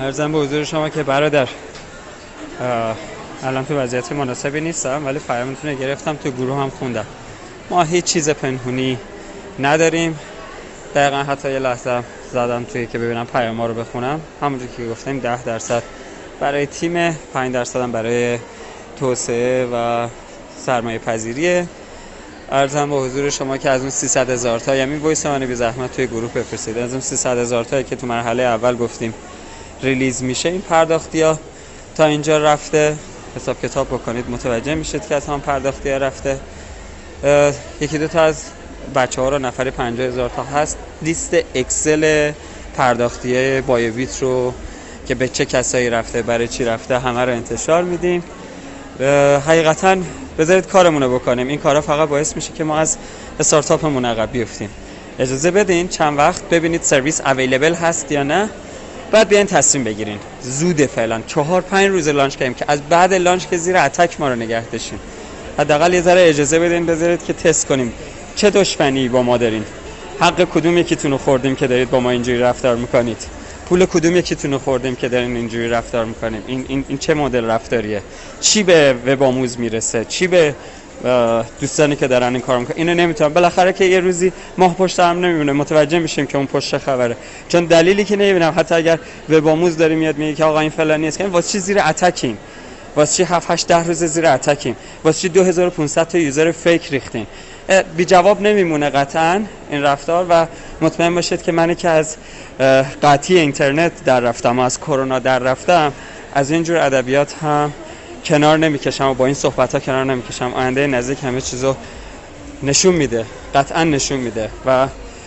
عرضم به حضور شما که برادر الان تو وضعیت مناسبی نیستم، ولی پیامتون رو گرفتم، تو گروه هم خوندم. ما هیچ چیز پنهونی نداریم. دقیقا حتی یه لحظه زدم توی که ببینم پیام رو بخونم. همونجور که گفتیم 10% برای تیم، 5% هم برای توسعه و سرمایه پذیریه. عرضم به حضور شما که از اون 300,000 تا یعنی وایس منو بی زحمت توی گروه بفرستید. از اون 300,000 تایی که تو مرحله اول گفتیم ریلیز میشه، این پرداختی‌ها تا اینجا رفته. حساب کتاب بکنید متوجه میشید که از هم پرداختی‌ها رفته. یکی دو تا از بچه‌ها رو نفری 50,000 تا هست. لیست اکسل پرداختی‌های بایویت رو که به چه کسایی رفته، برای چی رفته، همه رو انتشار میدیم. حقیقتاً بذارید کارمون رو بکنیم. این کارا فقط باعث میشه که ما از استارتاپمون عقب بیفتیم. اجازه بدین چند وقت ببینید سرویس اویلیبل هست یا نه، بعد بیاین تصمیم بگیرین. زوده فعلا 4-5 روز لانچ کردیم که از بعد لانچ که زیر اتک ما رو نگه داشتین. حداقل یه ذره اجازه بدین بذارید که تست کنیم چه دشمنی با ما دارین. حق کدوم یکیتون رو خوردیم که دارید با ما اینجوری رفتار میکنید؟ پول کدوم یکیتون رو خوردیم که دارین اینجوری رفتار میکنیم؟ این چه مدل رفتاریه؟ چی به وب آموز میرسه؟ چی به دوستانی که دارن این کار میکنن؟ اینو نمیتونم. بالاخره که یه روزی ماه پشت هم نمیمونه، متوجه میشیم که اون پشت خبره. چون دلیلی که نمیبینم، حتی اگر وب آموز داره میاد میگه که آقا این فلانی است، که واسه چی زیر اتکیم؟ واسه چی 7-8-10 روز زیر اتکیم؟ واسه چی 2500 تا یوزر فیک ریختین؟ بی جواب نمیمونه قطعا این رفتار. و مطمئن باشید که منی که از قطعی اینترنت در رفتم و از کرونا در رفتم، از اینجور ادبیات هم کنار نمیکشم و با این صحبت ها کنار نمیکشم. آینده نزدیک همه چیزو نشون میده، قطعا نشون میده. و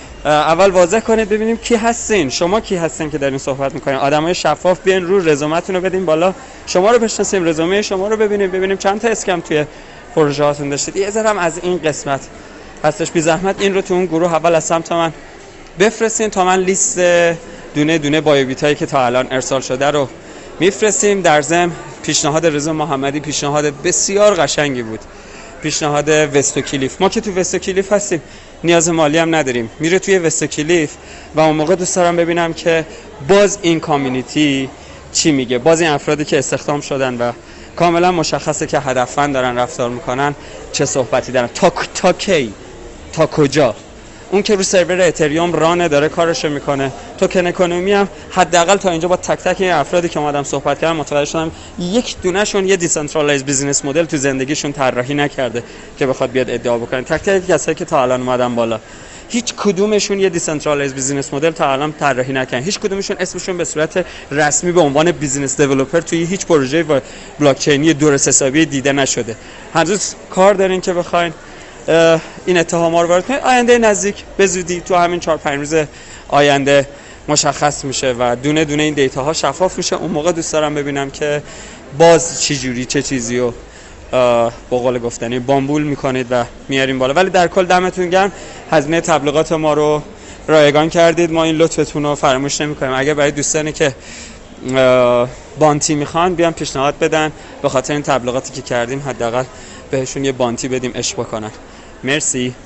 اول واضح کنید ببینیم کی هستین. شما کی هستین که دارین صحبت میکنین؟ آدمای شفاف بیاین رو رزومتون رو بدین بالا، شما رو بشناسیم، رزومه شما رو ببینیم چند تا اسکم توی پروژه هاتون داشتید. یه ذره از این قسمت هستش. بی زحمت این رو تو اون گروه اول از سمت من بفرستین تا من لیست دونه دونه بایویتایی که تا الان ارسال شده رو میفرستیم. در ضمن پیشنهاد رضا محمدی پیشنهاد بسیار قشنگی بود، پیشنهاد وستوکلیف. ما که تو وستوکلیف هستیم، نیاز مالی هم نداریم. میره توی وستوکلیف و اون موقع دوست دارم ببینم که باز این کامیونیتی چی میگه، باز این افرادی که استخدام شدن و کاملا مشخصه که هدفمند دارن رفتار میکنن چه صحبتی دارن، تا کی، تا کجا. اون که رو سرور اتریوم رانه داره کارشو میکنه، توکن اکونومی هم حداقل تا اینجا با تک تک این افرادی که اومدم صحبت کردم متوجه شدم یک دونهشون یه دیسنترالایز بیزینس مدل تو زندگیشون طراحی نکرده که بخواد بیاد ادعا بکنه. تک تک کسایی که تا الان اومدن بالا، هیچ کدومشون یه دیسنترالایز بیزینس مدل تا الان طراحی نکردن. هیچ کدومشون اسمشون به صورت رسمی به عنوان بیزینس دیولپر توی هیچ پروژه بلاک چینی درست حسابی دیده نشده. هنوز کار دارین که بخواید این اتهام‌ها رو وارد کنید. آینده نزدیک به زودی تو همین 4-5 روز آینده مشخص میشه و دونه دونه این دیتاها شفاف میشه. اون موقع دوست دارم ببینم که باز چه جوری چه چیزی رو به قول گفتنی بامبول میکنید و میاریم بالا. ولی در کل دمتون گرم، هزینه تبلیغات ما رو رایگان کردید، ما این لطفتون رو فراموش نمیکنیم. اگه برای دوستانی که بانتی میخوان بیان پیشنهاد بدن، به خاطر این تبلیغاتی که کردیم حداقل بهشون یه بانتی بدیم عشق بکنن. مرسی.